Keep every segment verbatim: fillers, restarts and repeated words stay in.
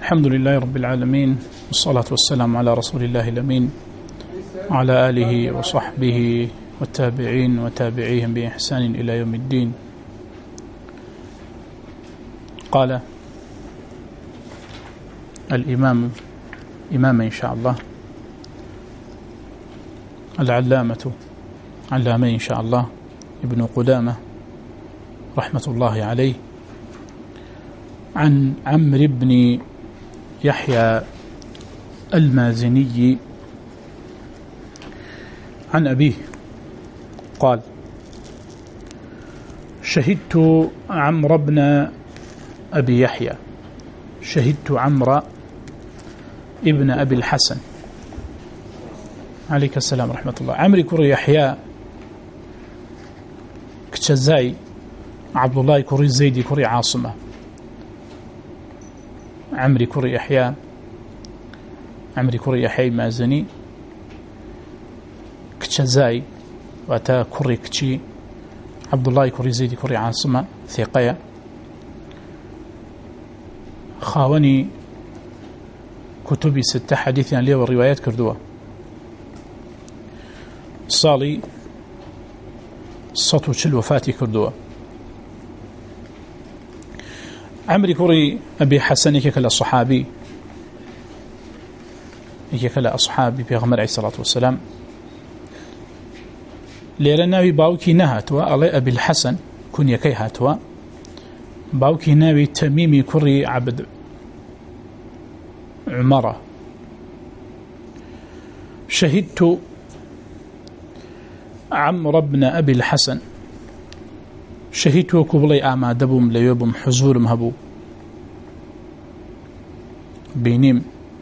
الحمد لله رب العالمين، والصلاة والسلام على رسول الله الأمين وعلى آله وصحبه والتابعين وتابعيهم بإحسان إلى يوم الدين. قال الإمام إمام إن شاء الله العلامة علامة إن شاء الله ابن قدامة رحمة الله عليه عن عمرو بن يحيى المازني عن أبيه قال: شهدت عمرو بن أبي يحيى شهدت عمرو ابن أبي الحسن عليك السلام ورحمة الله. عمرو كوري يحيى كتشزاي عبد الله كوري زيدي كوري عاصمة. عمرو كوري يحيى عمرو كوري يحيى مازني كتشزاي واتا كوري كتشي عبد الله كوري زيدي كوري عاصمة ثقية خاوني كتبي ستة حديثا لي والروايات كردوها صالي سطو تشل وفاتي كردوها. عمرو كوري أبي حسن يكلا صحابي يكلا أصحابي بيغمر عليه الصلاة والسلام لأنه باوكي نهاتوا على أبي الحسن كن يكي هاتوا باوكي ناوي تميمي كوري عبد عمره. شهدت عمرو بن أبي الحسن شهدت كبلي أعمى دبم ليوبم حزورم هبو بينيم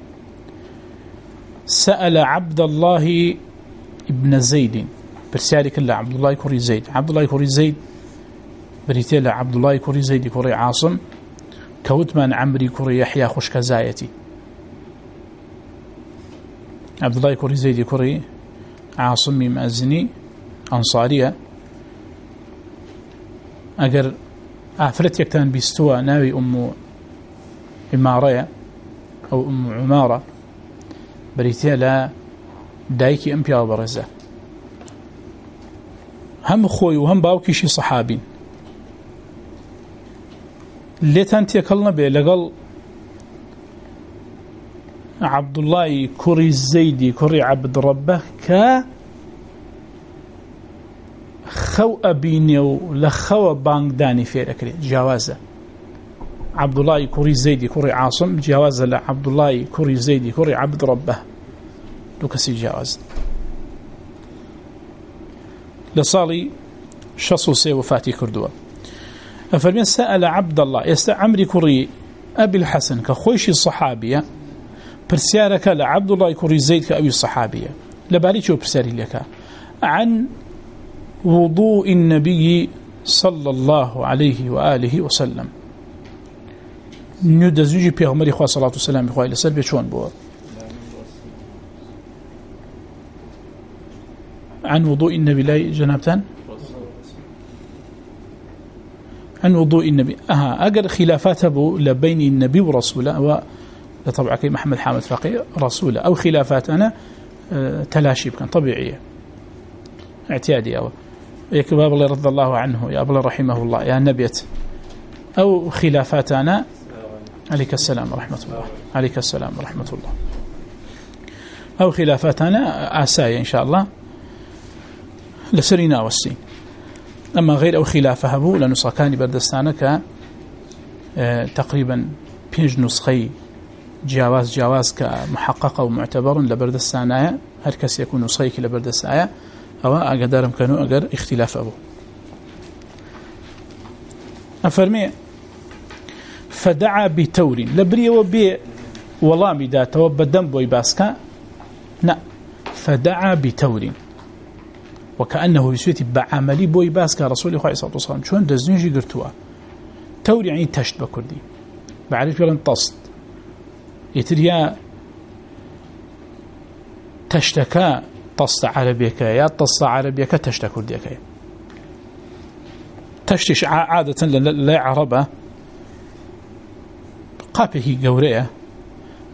سأل عبد الله ابن زيد برسالك الله عبد الله كوري زيد عبد الله كوري زيد بريتيلا عبد الله كوري زيد كوري عاصم كوتمان عمري كوري يحيى خوش كزايتي. عبد الله كوري زيد كوري عاصمي مازني أنصارية أجر أفرت يكتان بيستوى ناوي أم إمارية أو أم عمارة بريتيلا دايكي أمبيا وبرزة هم خوي وهم باوكيشي صحابين ليتان تيكلنا بي لقل عبد الله كوري الزيدي كوري عبد ربه ك خو أبينيو لخو بانكداني في أكري جوازة عبد الله كوري زيدي كوري عاصم جوازة لعبد الله كوري زيدي كوري عبد ربه دوكسي جواز لصالي شصو سي وفاتي كردوة. فالمين سأل عبد الله يستعمري كوري أبي الحسن كخويشي الصحابية برسيارك لعبد الله كوري زيد كأبي الصحابية لبالي شو برسياري لك عن وضوء النبي صلى الله عليه وآله وسلم نيود زوجي بيغمري خواه صلاة والسلام بخواه لسر بيشون بوه عن وضوء النبي لا جنابتان عن وضوء النبي أها أقر خلافات أبو لبين النبي ورسوله طبعا كي محمد حامد فقيه رسوله أو خلافات أنا تلاشي كان طبيعية اعتيادي أو يا باب الله رضي الله عنه يا أبو رحمه الله يا نبيت أو خلافات أنا عليك السلام ورحمة الله عليك السلام ورحمة الله أو خلافات أنا آسايا إن شاء الله لسرنا والسين. أما غير أو خلافة هبو لنسخان بردستانك تقريبا بينج نسخي جواز جواز كمحقق ومعتبر لبردستانايا هركس يكون نسخيك لبردستانايا أو أقدرهم كانوا أقدر اختلاف أبو أفرمي فدعا بتور لبري وبي والله بدا توبدن بوي باسكا لا فدعا بتور وكأنه يسويتي بعملي بوي باسكا رسول الله صلى الله عليه وسلم شون دزنجي قرتوا تور يعني تشت بكردي بعرف يلا انتصد يتريا تشتكى تص عربيك يا تص عربيك تشتكى كرديك تشتش عادة لا عربة قابه قورية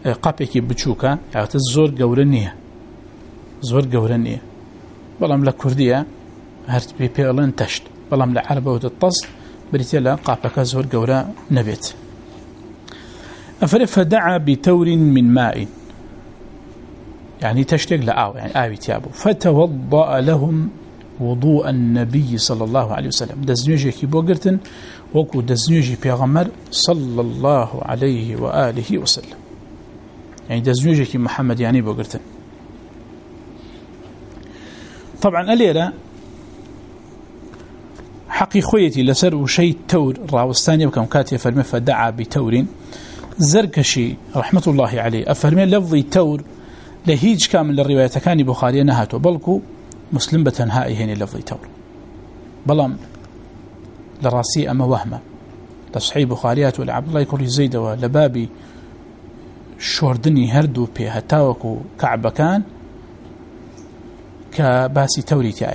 قاپێکی بچووکە یاوەتە زۆر گەورە نییە زۆر گەورە نییە بەڵام لە کوردیە هەر پێ پێڵێن تەشت بەڵام لە عەرەبەوە تەست بریتە لە قاپەکە زۆر گەورە نەبێت ئەفەرێ فەدەعا بتەور من ماء يعني تشتك لآو يعني آوي تيابو فتوضأ لهم وضوء النبي صلى الله عليه وسلم دزنيجي كي بوغرتن وكو دزنيجي بيغمر صلى الله عليه وآله وسلم يعني دزنيجي كي محمد يعني بوغرتن طبعا أليرا حقي خويتي لسر وشي تور راوستاني بكم كاتي فرمي فدعا بتور زركشي رحمة الله عليه أفرمي لفظي تور لهيج كامل الرواية كان بخاري نهاته بلكو مسلم بتنهائي هنا لفظي تور بلام لراسي أما وهمه لصحيح بخاريات ولعبد الله يكون زيد ولبابي شوردني هردو بي هتاوكو كعب كان كباسي توري تاعي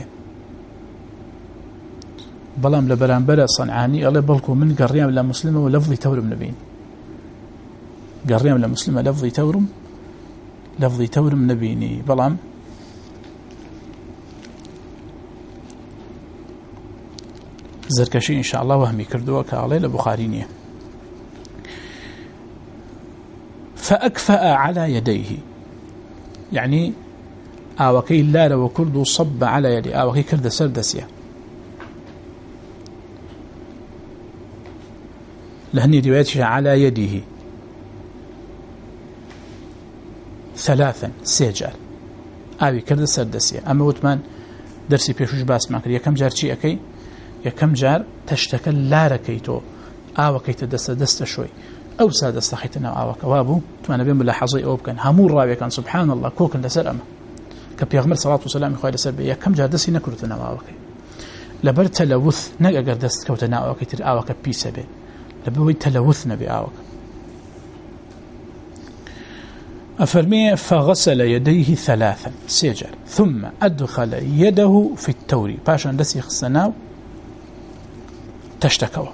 بلام لبرانبرا صنعاني الله بلكو من قريام لمسلمة ولفظي تور من نبين قريام لمسلمة لفظي تورم لفظي تورم نبيني بلام زركشي إن شاء الله وهمي كردوه كالي لبخارينيه فأكفأ على يديه يعني آوكي اللار وكردو صب على يدي آوكي كرد سردسيا لهني روايتها على يده ثلاثا سيجار آوي كرد سردسيا أما وثمان درسي بيشوش باس ماكر يكم جار چي أكي يكم جار تشتكل لاركيتو آوكي تدست دست شوي أو سادة استخيتنا آوك وابو توانا بين ملاحظي أو بكن همور راوي كان سبحان الله كوكن لسر أما كبيغمر صلاة وسلام إخوة لسر بي كم جار دستي نكرتنا آوك لبر تلوث نقر دست كوتنا آوك تر آوك بيسا بي لبوي تلوثنا بآوك أفرمي فغسل يديه ثلاثا سيجر ثم أدخل يده في التوري باشا دسي خسناو تشتكوا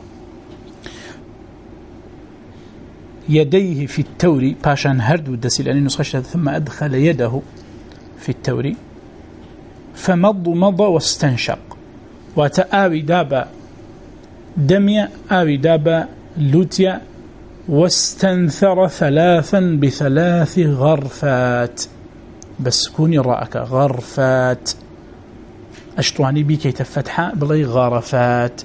يديه في التوري باشا هردو دسي لأنه نسخش ثم أدخل يده في التوري فمض مضى واستنشق وتآوي دابا دمية آوي دابا لوتيا واستنثر ثلاثا بثلاث غرفات بسكوني رأك غرفات أشطواني بي كي تفتح بلي غرفات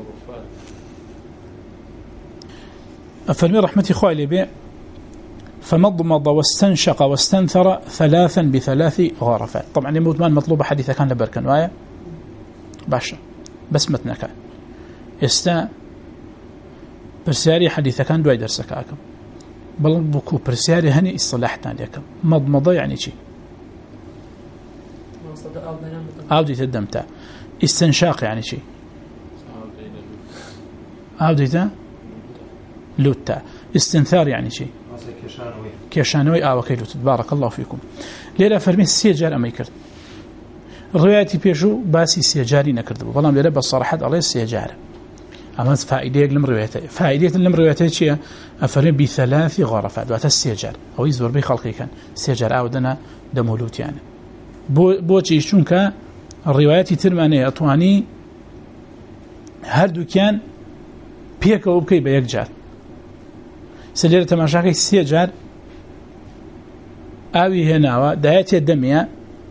أفرمي رحمتي خوالي بي فمضمض واستنشق واستنثر ثلاثا بثلاث غرفات طبعا يموتمان مطلوب حديثة كان لبركن وايا باشا بس متنا كان استا برسياري حديثة كان دواي درسك آكم بل بكو برسياري هني اصطلاحتنا لكم مضمضة يعني شي عودة الدمتع استنشاق يعني شي عودة لوتا استنثار يعني شي كيشانوي آه وكي لوت بارك الله فيكم ليلة فرمي السيجار أما يكرد الرواياتي بيشو باسي سيجاري نكرد بلام ليلة بصراحة عليه السيجار أما فائدة لم روايته فائدة لم روايته شيء أفرمي بثلاث غرفات وات السيجار أو يزور بي خلقي كان سيجار أودنا دمولوت يعني بو بوشي شونك الرواياتي ترماني أطواني هردو كان بيك أو بكي بيك جار سليرة تماشاكي سيجار آوي هناوا دايتي الدمية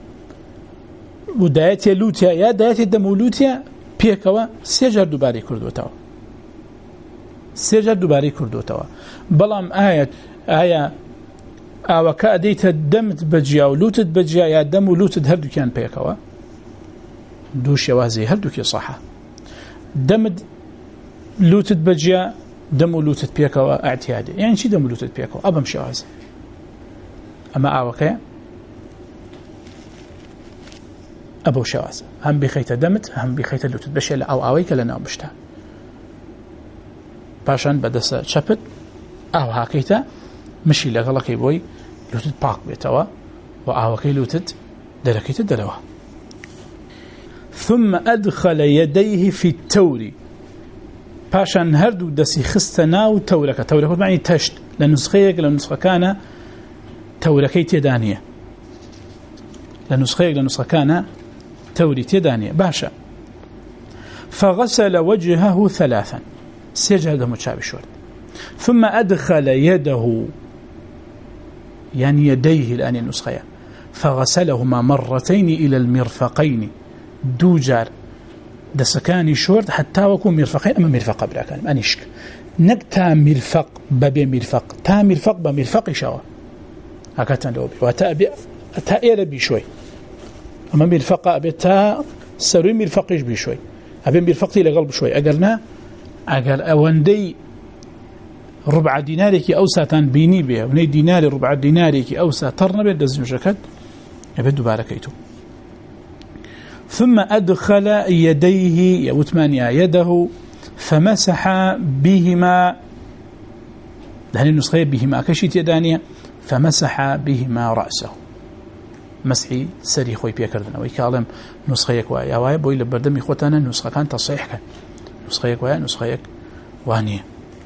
ودايتي لوتيا يا دايتي الدم لوتيا بيكوا سيجار دوباري كردوتوا سيجار دوباري كردوتوا بلام آية آية آوة كأديت الدمت بجيا ولوتت بجيا يا دم ولوتت هردو كان بيكوا دوش يوازي هردو كي صحة دمت لوتت بجيا دم لوتت بيكوا اعتيادي يعني شي دم لوتت بيكوا أبم شواز أما آوكي أبو شواز هم بخيت دمت هم بخيت لوتت بشي أو آويك لنا بشتا باشان بدس شبت أو هاكيتا مشي لغلقي بوي لوتت باق بيتوا وآوكي لوتت دركيت دروا ثم أدخل يديه في التوري باشان هردو دسي خستنا وتورك تورك معني تشت لنسخيك لنسخة كان توركي تدانية لنسخة لنسخة كان توري تدانية باشا. فغسل وجهه ثلاثا سجد متشابه شورد ثم أدخل يده يعني يديه الآن النسخة فغسلهما مرتين إلى المرفقين دوجار دسكاني شورد حتى وكون مرفقين أما مرفق بلا كان أنيشك نك تا مرفق ببي مرفق تا مرفق بمرفق شوا هكذا لو بي وتا بي تا إير بي شوي أما مرفق أبي تا سروي مرفقش بي شوي أبي مرفقتي لقلب شوي أقرنا أقل أوندي ربع دينارك أوسا تان بيني بيه وني ديناري ربع دينارك أوسا ترنبه دزم شكت أبدو باركيتو. ثم أدخل يديه يوتمانيا يده فمسح بهما لهذه النسخة بهما كشيت يدانيا فمسح بهما رأسه مسحي سري خوي بيكردنا ويكالم نسخيك ويا ويا بوي لبردم إخوتنا نسخة كان تصحيح كان نسخيك ويا نسخيك وانية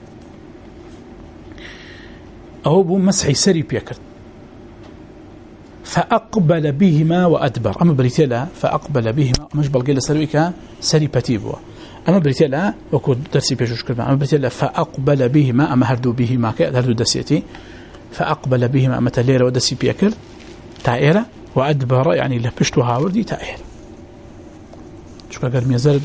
أو بو مسحي سري بيكرد فأقبل بهما وأدبر أما بريتلا فأقبل بهما مش بلقي لسرويك سري بتيبوا أما بريتلا وكود درسي بيجوش كلمة أما بريتلا فأقبل بهما أما هردو بهما كهردو دسيتي فأقبل بهما أما تليرة ودسي بيكر تائرة وأدبر يعني لبشتو هاوردي تائرة شو قال ميزرد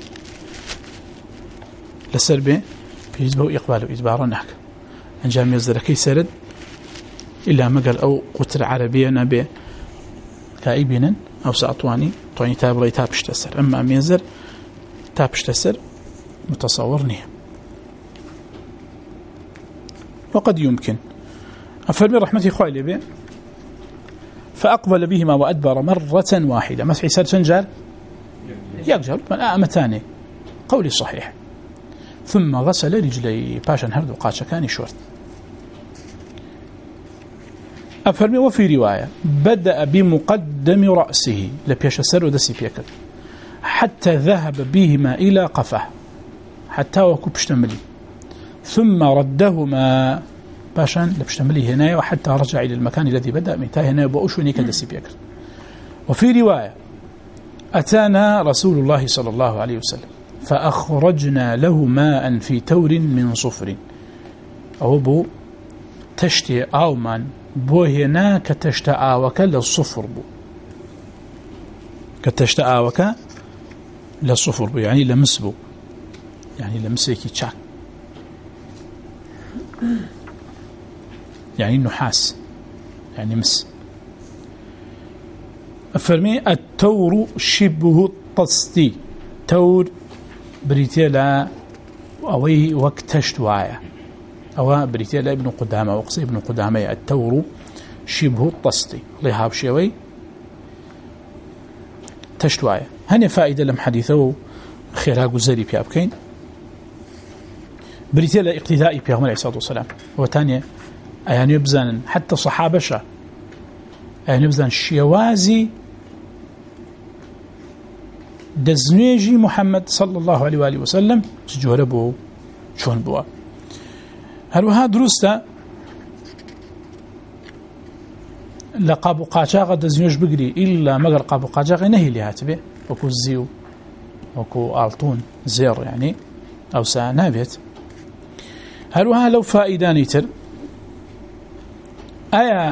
لسربي بيجبه إقباله إجبارا نحك أنجام ميزرد كي سرد إلا ما قال أو قتل عربية نبي كايبينا أو سأطواني طواني تابلي تابش تسر أما ميزر تابش تسر متصورني وقد يمكن أفرمي رحمتي خوالي به فأقبل بهما وأدبر مرة واحدة مسحي سر سنجر يقجر من آمتاني قولي صحيح ثم غسل رجلي باشا هردو قاتش كاني شورت أفرمي وفي رواية بدأ بمقدم رأسه لبيش السر ودسي بيكر حتى ذهب بهما إلى قفه حتى وكبشتملي ثم ردهما باشان لبشتملي هنا وحتى رجع إلى المكان الذي بدأ منتهى هنا وأشوني كدسي بيكر. وفي رواية أتانا رسول الله صلى الله عليه وسلم فأخرجنا له ماء في تور من صفر أو بو تشتي آومان بو هنا كتشت آوك للصفر بو كتشت آوك للصفر بو يعني لمس بو يعني لمسيكي تشاك يعني نحاس يعني مس. أفرمي التور شبه الطستي تور بريتيلا أوي وقتشت وايا أو بريتيلا ابن قدامة وقصي ابن قدامة التور شبه الطستي لهاب شوي تشت وايا هني فائدة لم حديثه خيرها قزري بيابكين بريتيلا اقتدائي بيغمر عليه الصلاة والسلام وتانية أيان يبزن حتى صحابشة أيان يبزن شيوازي دزنيجي محمد صلى الله عليه وآله وسلم تجوهر بو شون بوا هلوها دروستا لقابو قاچاغ دزنيج بقري إلا مقر قابو قاچاغ نهي لها تبه وكو الزيو وكو آلتون زير يعني أو سانابت هلوها لو فائداني تر آية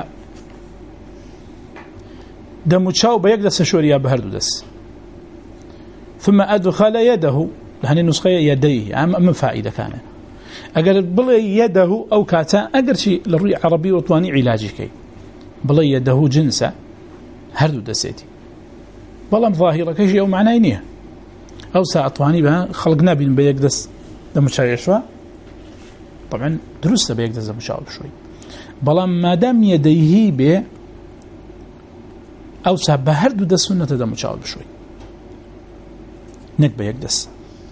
دموتشاو بيقدس شوريا بهردو دس ثم أدخل يده لهني النسخة يديه أما فائدة كان أقل بلي يده أو كاتا أقل شيء للرؤية عربي وطواني علاجي كي بلي يده جنسة هردو دسيتي بلام ظاهرة كيشي أو معنى إنيه أو سأطواني بها خلقنا بين بيقدس دموتشاو يشوى طبعا درسته بيقدس دموتشاو بشوي بلام ما دام يديه به أو سابه هردو دا سنة دا مشاور بشوي نك بيقدس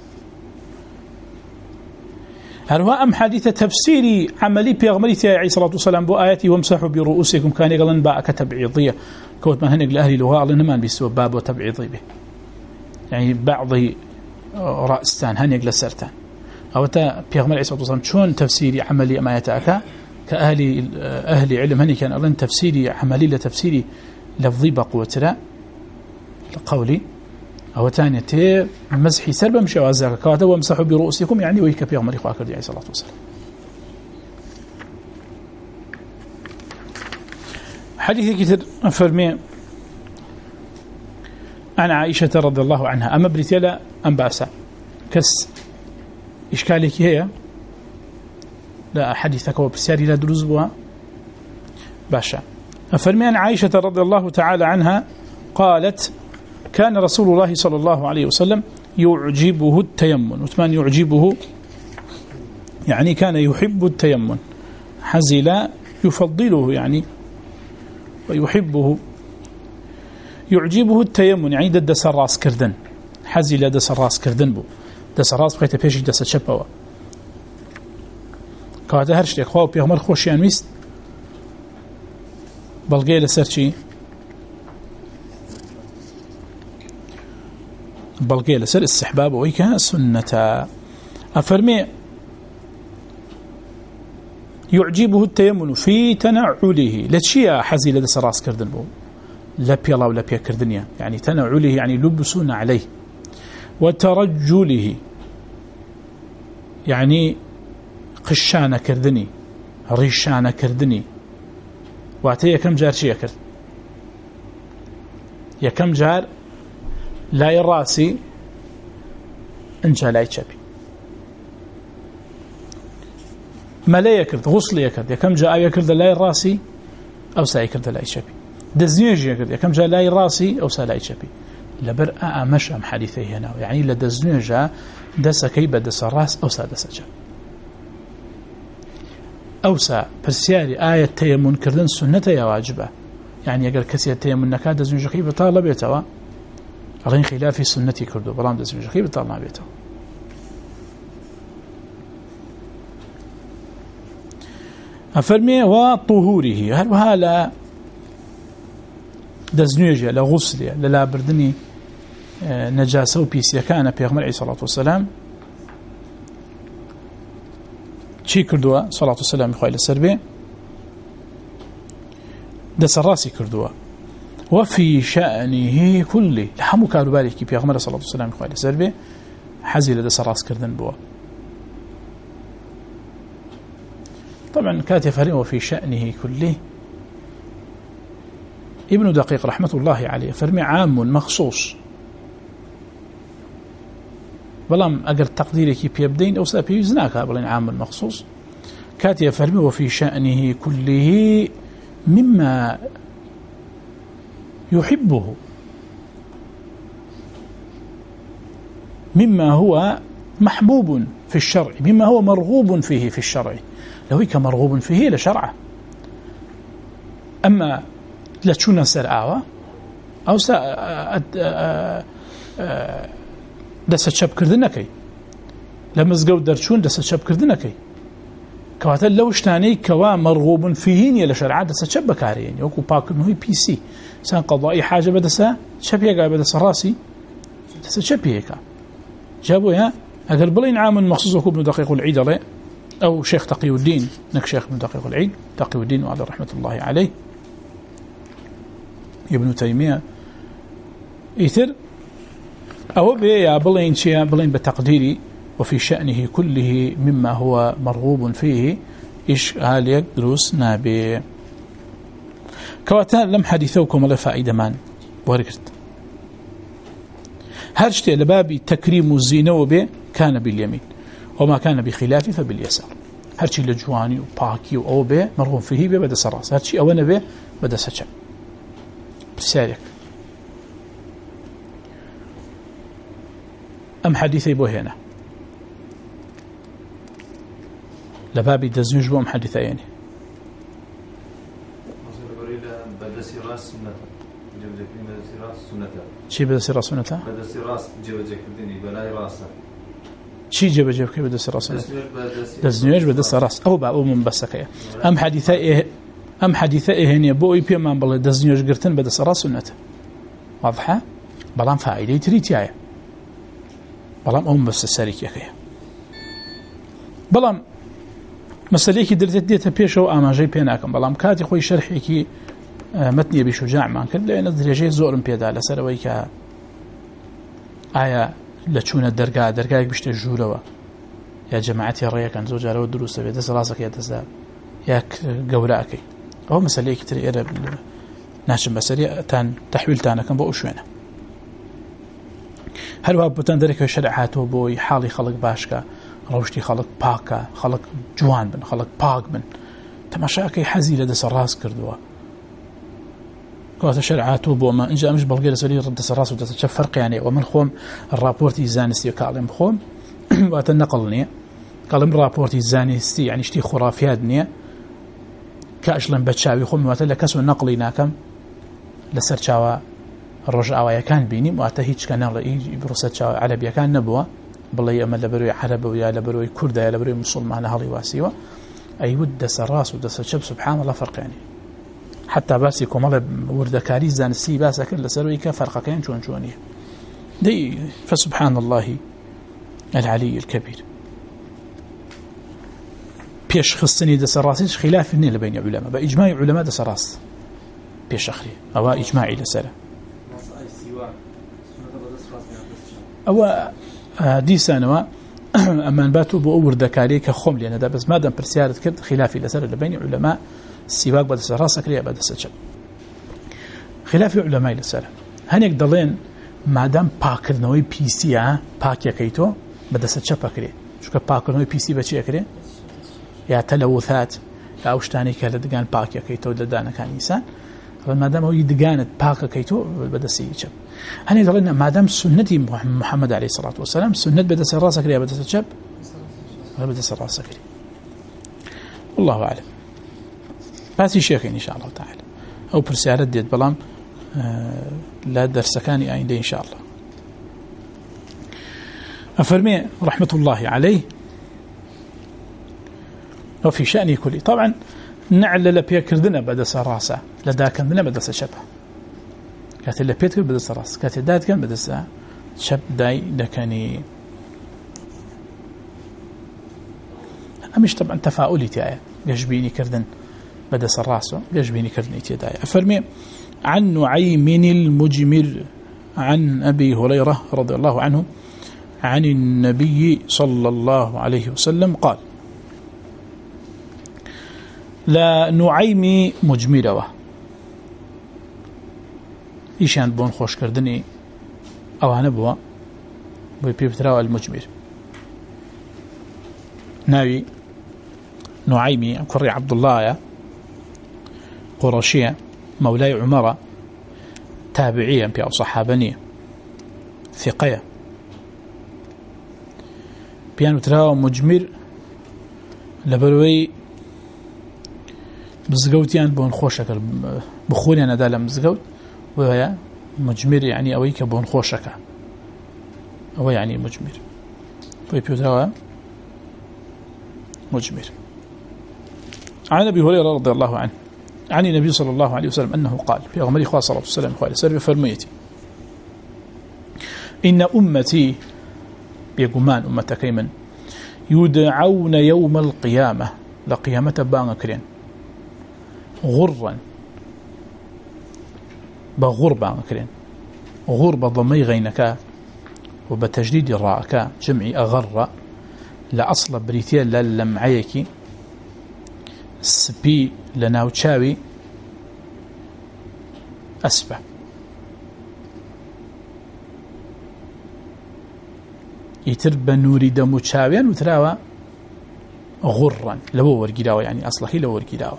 هلوا أم حديث تفسيري عملي بيغمريتي عليه الصلاة والسلام بو آياتي وامسحوا برؤوسكم كان يقلن باء كتبعيضية كوت ما هنق لأهلي لغاء لنمان بيسوا باب وتبعيضي به يعني بعض رأستان هنق لسرتان أو تا بيغمر عليه الصلاة والسلام شون تفسيري عملي أما يتأكا كأهل أهل علم هني كان أظن تفسيري عملي لتفسيري لفظي بقوة لا قولي أو تانية تي مسحي سربا مش أوزاك كواتا وامسحوا برؤوسكم يعني ويك في عمر إخوة عليه الصلاة والسلام. حديث كتير فرمي عن عائشة رضي الله عنها أما بريتيلا أم بأسا كس إشكالك هي لا حديثك وبسياري لا دروز بها باشا. فرمي عن عائشة رضي الله تعالى عنها قالت كان رسول الله صلى الله عليه وسلم يعجبه التيمم. وثمان يعجبه يعني كان يحب التيمم. حزل يفضله يعني ويحبه. يعجبه التيمم يعني دس الراس كردن. حزل دس الراس كردن بو دس الراس بقيت بيش دس شبوا كواتا هرش لك خواه بيغمر خوشيان ويست بلغي لسر چي بلغي لسر استحباب ويكا سنة. أفرمي يعجبه التيمم في تنعله لتشيا حزيل دس راس كردن بو لبي الله ولبي كردنيا يعني تنعله يعني لبسون عليه وترجله يعني قشانة كردني ريشانة كردني واتي كم جار شي كرد يا كم جار لا يراسي انجا لا يتشبي ما لا يكرد غسل يكرد يا كم جاء يكرد لا يراسي او سا يكرد لا يتشبي دزنيج يكرد يا كم جاء لا يراسي او سا لا يتشبي لبر امش ام حديثي هنا يعني لدزنيج دس كيب دس راس او سا دس جا أوسع بسياري آية تيمون كردن سنة يا واجبة يعني أقل كسي تيمون نكاد دزنجقي بطالة بيتوا غين خلافي سنتي كردو بلام دزنجقي بطالة بيتوا. أفرمي وطهوره هل وهلا دزنجة لغسل للا بردني نجاسة وبيسيا كان بيغمر عليه الصلاة والسلام چی کردووە صلاة والسلام خوای لەسەر بێ دەسەڕاسی کردووە وفي شأنه كله لحمو کاروبارێکی پێغەمبەر صلاة والسلام خوای لەسەر بێ حەزی لە دەسەڕاستکردن بووە. طبعا كاتب فريق وفي شأنه كله ابن دقيق رحمة الله عليه فرمي عام مخصوص بلام أجر تقديرك بيبدين أو سأبيزناك بلين عام مخصوص كاتي فرمي وفي شأنه كله مما يحبه مما هو محبوب في الشرع مما هو مرغوب فيه في الشرع لو هيك مرغوب فيه لشرعه أما لا تشونا سرعة أو سا دەسە چەپکردنەکەی لە مزگەوت دەرچوون دەسە چەپکردنەکەی کەواتە لەو شتانەی کەوا مەرغوبن فیهینە لە شەرعا دەسە چەپ بەکارێنی وەکو پاکردنەوەی پیسی سان قەضایی حاجە بەدەسە چەپێکا بەدەسە ڕاستی دەسە چەپێکە جا بۆیە ئەگەر بڵین عام مەخصوص وەکو ابن دقيق العيد دەڵێ ئەو شێخ تەقی الدین نەک شێخ ابن دقيق العيد تەقی الدین وعلى رحمة الله عليه ابن تيمية ئیتر أو بيا بلين شيء بلين بتقديري وفي شأنه كله مما هو مرغوب فيه إيش هاليك دروس نابي كواتان لم حديثوكم ولا فائدة مان ورقت هرشتي لبابي تكريم الزينة وبي كان باليمين وما كان بخلافه فباليسار هرشي لجواني وباكي أو بي مرغوب فيه بي بدأ سراس هرشي أولا بي بدأ سجع بسالك أم حديثي بو هنا لبابي دزنج بو أم حديثيين بدسي راس سنة بدسي راس سنة شي بدسي راس سنة بدسي راس جوجك بدني بلاي راسه شي جب جب كي بدسي راس دزنج بدسي راس أو با أو من بسكية أم حديثي أم حديثي هنا بو يبي ما بالله دزنج قرتن بدسي راس سنة واضحة بلان فائدة تريتيا بلام أم بس السريك يا كيا بلام مەسەلەیەکی دەرێت دێتە پێشەوە ئاماژەی پێ ناکەم بەڵام کاتی خۆی شەرحێکی مەتنی ئەبی شوجاعمان کرد لەوێنە درێژەی زۆرم پێدا لەسەرەوەی کە ئایا لە چوونە دەرگا دەرگایەک بشتە ژوورەوە یا جەماعەتی ڕێیەکەن زۆر جارەوە دروستە بێت دەست ڕاستەکەی دەستا یا گەورەکەی ئەوە مەسەلەیەکی تر ئێرە ناچم بەسەری تان تەحویلتانەکەم بۆ ئەو شوێنە هەروە بۆتان دەرێکەوە شەرع هاتووە بۆی حاڵی خەڵک باشکە ڕەوشتی خەڵک پاکە خەڵک جوان بن خەڵک پاک بن تەماشاکەی حەزی لە دەسە ڕاست کردووە کەواتە شەرع هاتووە بۆمە اینجا ئەمش بەڵگەی لەسەری دەسە ڕاست و دەسە چەپ فەرقیانەیە و من خۆم ڕاپۆرتی زانستی کاڵێم خۆم واتە نەقڵ نییە کاڵم ڕاپۆرتی زانستی یعنی شتی خوڕافیات نییە کاشڵم بە چاوی خۆم واتە لە کەس و نەقڵی ناکەم لەسەر چاوە ڕۆژ ئاوایەکان بینیم واتە هیچ کەناڵی بڕسە چاوە عەرەبیەکان نەبووە بڵێ ئەمە لە بەروی عەرەبە یا لە بەروی کوردە یا لە بەروی موسڵمانە هەڵی واسیوە ئەیوت دەسە ڕاست و دەسە چەپ سوبحان الله فەرقیانی حتى باسی کۆمەڵە وردەکاری زانستی باسە کرد لەسەرەوەی کە فەرقەکەیان چۆن چۆنیە دەی فسبحان الله العلي الكبير پیش خستنی دەسە ڕاستیش خلاف نییە لە بینی علەما بە ئیجماعی علەما دەسە ڕاست پێشەخری ئەوە ئیجماعی لەسەرە ئەوە دیسانەوە ئەمان باتوو بۆ ئەو وردەکاری کە خۆم لێ نەدا بەس مادەم پرسیارت کرد خلافی لەسەر لە بینی علەما سیواک بە دەسە ڕاستەکرێ بە دەسە چەپ خلافی علەمای لەسەرە هەنێک دەڵێن مادام پاکردنەوەی پیسیە پاکیەکەی تۆ بە دەسە چەپەکرێ چونکە پاکردنەوەی پیسی بەچی ئەکرێ یا تەلەوثات یا ئەو شتانەی کە لە دگان پاکیەکەی تۆ لە دانەکانی ئینسان مادام ئەوی دگانت پاکەکەی تۆ بە دەستی چەپ هەنێک دەڵێن مادام سنەتی محەممەد عەلەیهی سەڵات وسەلام سنەت بە دەسە ڕاستەکرێ بە دەسە چەپ بە دەسە ڕاستەکرێ والله أعلم باسی شێخین إن شاء الله تعالى ئەو پرسیارەت دێت بەڵام لا دەرسەکانی ئایندە إن شاء الله أفرمي رحمة الله عليه وفي شأنه كله طبعا نعل لبيكردنا بدس راسه لداكندنا بدس شبه كانت لبيكر بدس راس كانت داد كان بدس شب داي لكني أمش طبعا تفاؤلي تاعي يجبيني كردن بدس الراس يجبيني كردن تاعي أفرمي عن نعيم المجمر عن أبي هريرة رضي الله عنه عن النبي صلى الله عليه وسلم قال لا نعيم مجمرة إيشان بون خوش كردني أو هنبوه بيبتراو المجمر ناوي نعيمي كري عبد الله قرشية مولاي عمر تابعيا أو صحابني ثقية بيان تراو مجمر لبروي مزگەوتیان بۆن خۆشەکە بخۆریان نەدا لە مزگەوت وهەیە مجمر يعني ئەوەی کە بۆن خۆشەکە ئەوە يعني مجمر بۆی پێوتراوە مجمر عن أبي هريرة رضي الله عنه عن النبي صلى الله عليه وسلم أنه قال في أغمري خاصة صلى الله عليه وسلم قال سرب فرميتي إن أمتي بيقمان أمتك كيمن يدعون يوم القيامة لقيامة بانكرين غرا بغربا كرين غربة ضمي غينك وبتجديد الراءك جمعي أغر لأصل بريتيا للمعيك سبي لناوتشاوي أسبع يترب نوري دمو تشاويا وتراوى غرا لو ورقلاوة يعني أصلحي لو ورقلاوة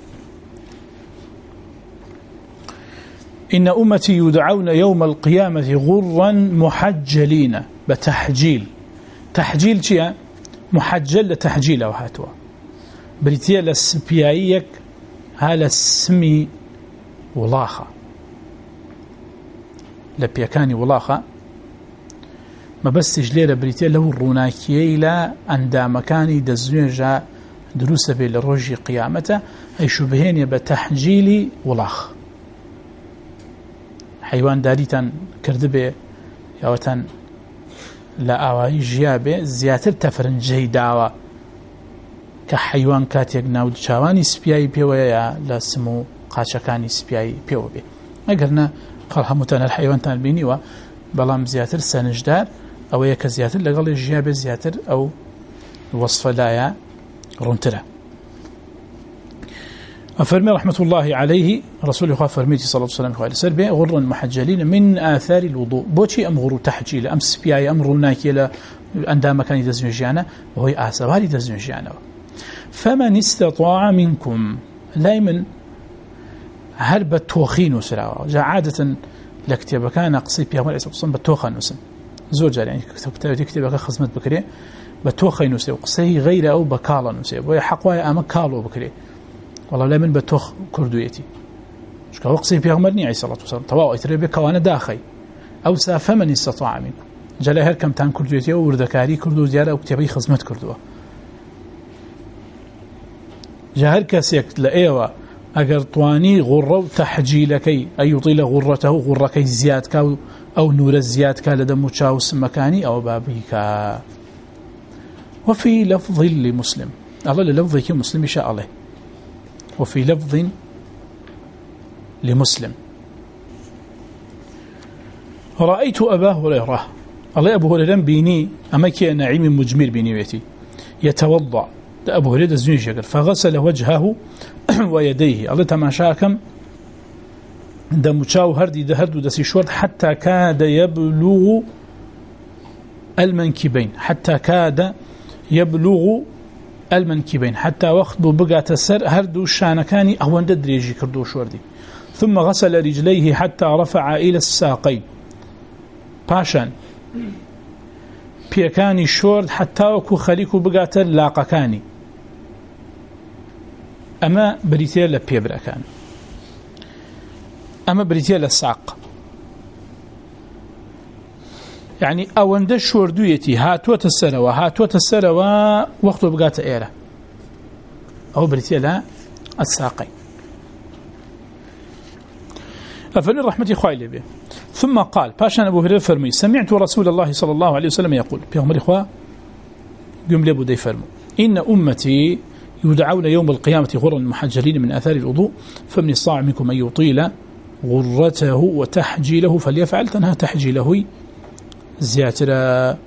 إن أمتي يدعون يوم القيامة غرا محجلين بتحجيل تحجيل شيء محجل لتحجيل أو هاتوا بريتيا للسبيايك هذا السمي ولاخة لبيكاني ولاخة ما بس جليل بريتيا له الروناكي لا أندامكاني دزوجا دروس بين الرجي قيامته أي شبهين بتحجيل ولاخ حيوان داريتان كردبه ياوتان لا آوائي جيابه زياتر تفرنجي داوة كحيوان كاتيك ناود شاواني سبياي بيويا لا سمو قاشكاني سبياي بيو بي اقرنا خلها متنا الحيوان تان بيني و بلام زياتر سنجدار او يك زياتر لقال الجياب زياتر او وصف لايا رونترا أفرمي رحمة الله عليه رسول الله فرميتي صلى الله عليه وسلم قال سربي غر المحجلين من آثار الوضوء بوشي أم غر تحجيل أم سبياي أم روناكيلا عندما كان يدزنجيانا وهو آثار يدزنجيانا فمن استطاع منكم لايمن هرب التوخين وسراوة جاء عادة لكتب كان قصي بيغمر عيسى بصن بالتوخن وسن زور جاري يعني تكتب خصمت بكري بالتوخين وسي وقصي غير أو بكالا وسي ويحقوا أما كالو بكري والله لا من بتوخ كردويتي مش كوقصي بيغمرني عليه الصلاة والسلام تواو يتربك وأنا داخي أو سافمن استطاع منكم جل هر كم تان كردويتي وردكاري كردو زيادة وكتبي خصمت كردوه جهر كسيك لأيوة أجر طواني غرة تحجيلكي أي يطيل غرته غركي زياد كا أو نور الزياد كا لدى متشاوس مكاني أو بابيك. وفي لفظ لمسلم الله للفظ مسلم شاء الله وفي لفظ لمسلم رأيت أبا هريرة الله أبو هريرة بيني أمكي نعيم مجمير بيني بيتي يتوضأ أبو هريرة الزنيج فغسل وجهه ويديه الله تماشاكم دم تشاو هردي دهرد دسي شورت حتى كاد يبلغ المنكبين حتى كاد يبلغ المنكبين حتى وقت بقى تسر هردو الشانكاني أهوان دريجي كردو شوردي ثم غسل رجليه حتى رفع إلى الساقين باشان بيكاني شورد حتى وكو خليكو بقى تلاقكاني أما بريتيا لبيبرا كان أما بريتيا للساق يعني أوند شوردويتي هاتوة السنوة هاتوة السنوة وقت بقات إيرة أو بريتيا لا الساقين أفل الرحمة خوالي به ثم قال باشان أبو هريرة فرمي سمعت رسول الله صلى الله عليه وسلم يقول بيغمر إخوة قم لابو دي فرمو إن أمتي يدعون يوم القيامة غرا المحجلين من آثار الوضوء فمن استطاع منكم أن يطيل غرته وتحجيله فليفعل تنهى تحجيله زياترا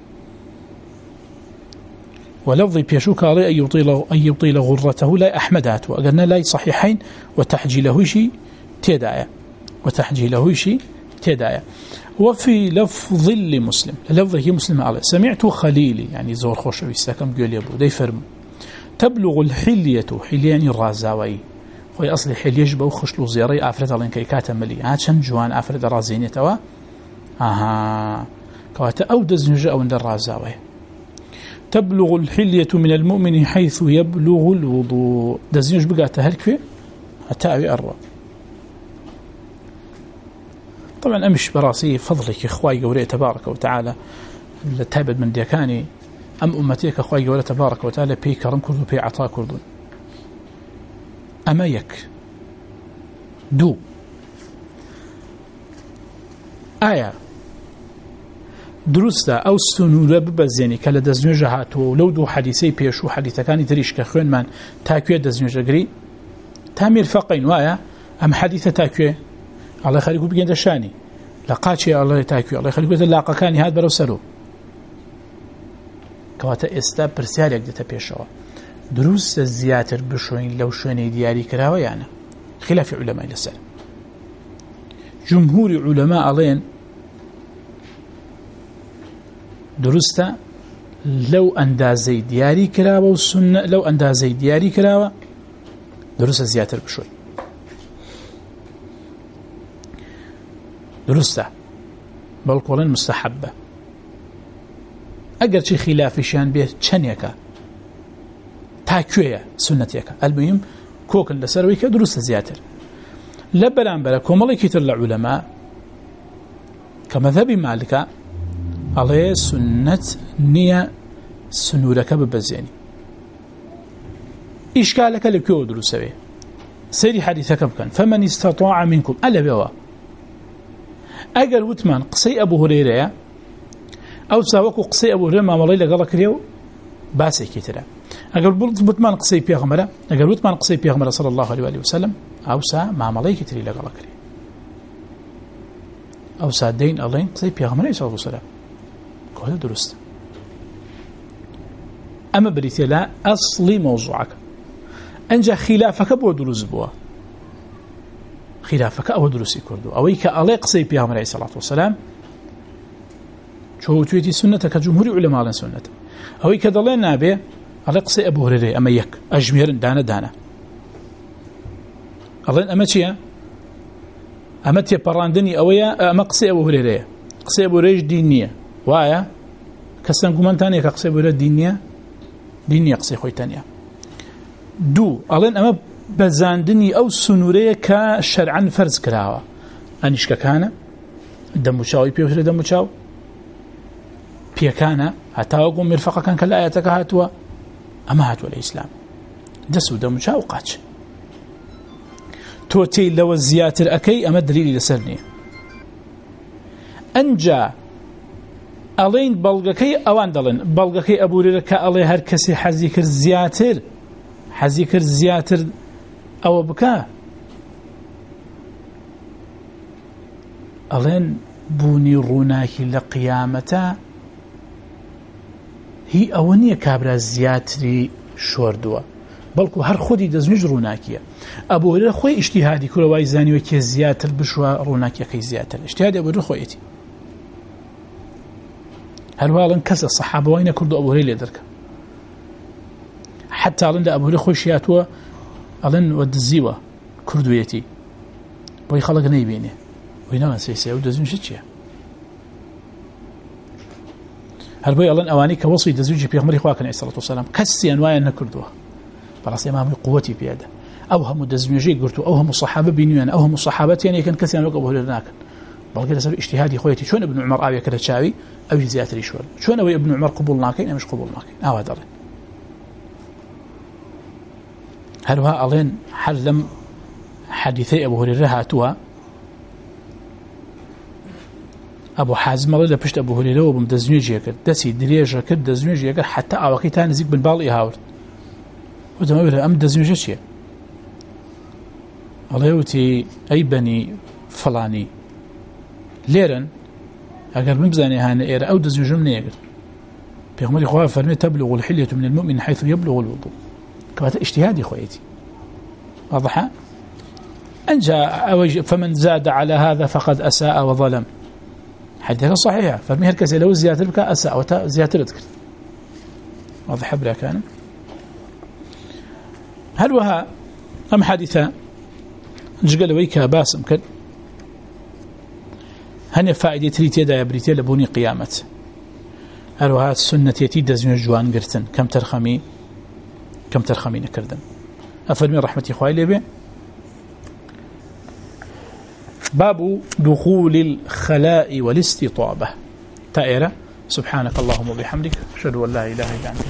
ولفظي بيشوك عليه أن يطيل, أن يطيل غرته لا أحمدات وقالنا لا صحيحين وتحجيله شيء تدايا وتحجيله شيء تدايا وفي لفظ لمسلم لفظه مسلم عليه سمعت خليلي يعني زور خوش ويستكم قول يبو دي فرم تبلغ الحلية حليان الرازاوي خوي أصلي حلية جبا وخشلو زياري أفرد الله إنكي كاتم ملي هاتشن جوان أفرد رازيني توا آها كواتا أو دزنجا أو اندر رازاوي تبلغ الحلية من المؤمن حيث يبلغ الوضوء دزنج بقى تهلك فيه هتاوي أروى طبعا أمش براسي فضلك إخواي قولي تبارك وتعالى لتابد من ديكاني أم أمتيك أخوي قولي تبارك وتعالى بي كرم كردو بي عطا كردو أما يك دو آية درستا أو سنورة ببزيني كلا دزنجة هاتو لو دو حديثي بيشو حديثة كاني تريش كخوين من تاكوية دزنجة قري تامير فقين وايا أم حديثة تاكوية الله يخليكم بقين دشاني لقاتشي الله يتاكوية الله يخليكم تلاقى كاني هاد برو سلو كواتا استا برسيالك دتا بيشوا دروس زياتر بشوين لو شويني دياري كراوة يعني خلاف علماء لسال جمهور علماء ألين دروستا لو أندازي دياري كراوة والسنة لو أندازي دياري كراوة دروس زياتر بشوي دروستا بلقولين مستحبة أجر شيء خلاف شان به شنيكا تاكوية سنتيكا المهم كوك لسروي كدروس زياتر لبلان بلكم الله كتر العلماء كمذهب مالك عليه سنة نية سنورك ببزيني إشكالك لكيو دروسوي سيري حديثك بكن فمن استطاع منكم ألا بوا أجر وثمان قصي أبو هريرة أو ساوكو قصي أبو هريرة ما مالي لقال كريو باسي كتيرا اگر بوتمان قصي پیغمبر اگر بوتمان قصي پیغمبر صلى الله عليه واله وسلم او سا مع ملائكه لي لقال كري او سا دين الله قصي پیغمبر صلى الله عليه وسلم كله درست اما بريتي لا اصلي موضوعك انجا خلافك بو دروز بوا خلافك او دروسي كردو او يك الله قصي پیغمبر عليه الصلاه والسلام شو تويتي سنتك جمهور علماء على سنه او يك دلنا به الله قصي ابو هريره اما يك اجمير دانا دانا الله اما تشيا اما تي براندني اويا اما قصي ابو هريره قصي ابو هريره دينيه وايا كسن كمان ثاني قصي ابو هريره دينيه دينيه قصي خوي ثانيه دو الله اما بزاندني او سنوريه كشرعا فرض كراوا انيش كان دم شاوي بيوتر دم شاو بي كان اتاقوا مرفقه كان كلا اياتك هاتوا اما هاتوا الاسلام دسو دم شاو قاش توتي لو الزياتر اكي اما دليل لسرني انجا الين بلغكي اوان دلن بلغكي ابو ريرك الله هر كسي حذيكر زياتر حذيكر زياتر او بكا الين بوني روناكي لقيامته هي اونيه كابرا زياتري شوردوا بلكو هر خودي دزنج روناكيه ابو هريره خوي اجتهادي كل واي زاني وكي زياتر بشوا روناكيه كي زياتر اجتهاد ابو هريره خويتي هل والن كسر الصحابه وين كردوا ابو هريره درك حتى عند ابو هريره خوشياتوا الان ودزيوا كردويتي بوي خلق نيبينه وينما سيسي ودزنج شيء هل بي الله اواني كوصي دزوجي بيغمر اخواك عليه الصلاه والسلام كسي انواع نكردوها بلاص امام قوتي بيده اوهم دزوجي قلت اوهم الصحابه بينيان اوهم الصحابه يعني كان كسي انواع ابو هريره بل كده سبب اجتهادي خويتي شلون ابن عمر ابي كذا شاوي او زياتري شوال شلون ابي ابن عمر قبولناكين مش قبولناكين اه هذا هل هو الين حلم حديثي ابو هريره هاتوا ابو حازم الله بشت ابو هريره وبمدزنيج يكر دسي دريجه كد دزنيج يكر حتى اوقي ثاني زيك بالبال يهاور وتما بيقول ام دزنيج شيء الله يوتي اي بني فلاني ليرن اگر بمزاني هان اير او دزنيج من يكر بيغمر اخوه فرمي تبلغ الحليه من المؤمن حيث يبلغ الوضوء كما اجتهادي خويتي واضح انجا فمن زاد على هذا فقد اساء وظلم حديث صحيح فرمي هالكسي لو زيادة بك أساء وتا زيادة لذكر واضح بلا كان هل وها أم حادثة نجقل ويكا باسم كد هني فائدة تريتي دا يبريتي لبوني قيامت هل وها السنة يتي دزمي الجوان قرتن كم ترخمي كم ترخمي نكردن أفرمي رحمة إخوائي لبي باب دخول الخلاء والاستطابة تائرة سبحانك اللهم وبحمدك أشهد أن لا إله إلا أنت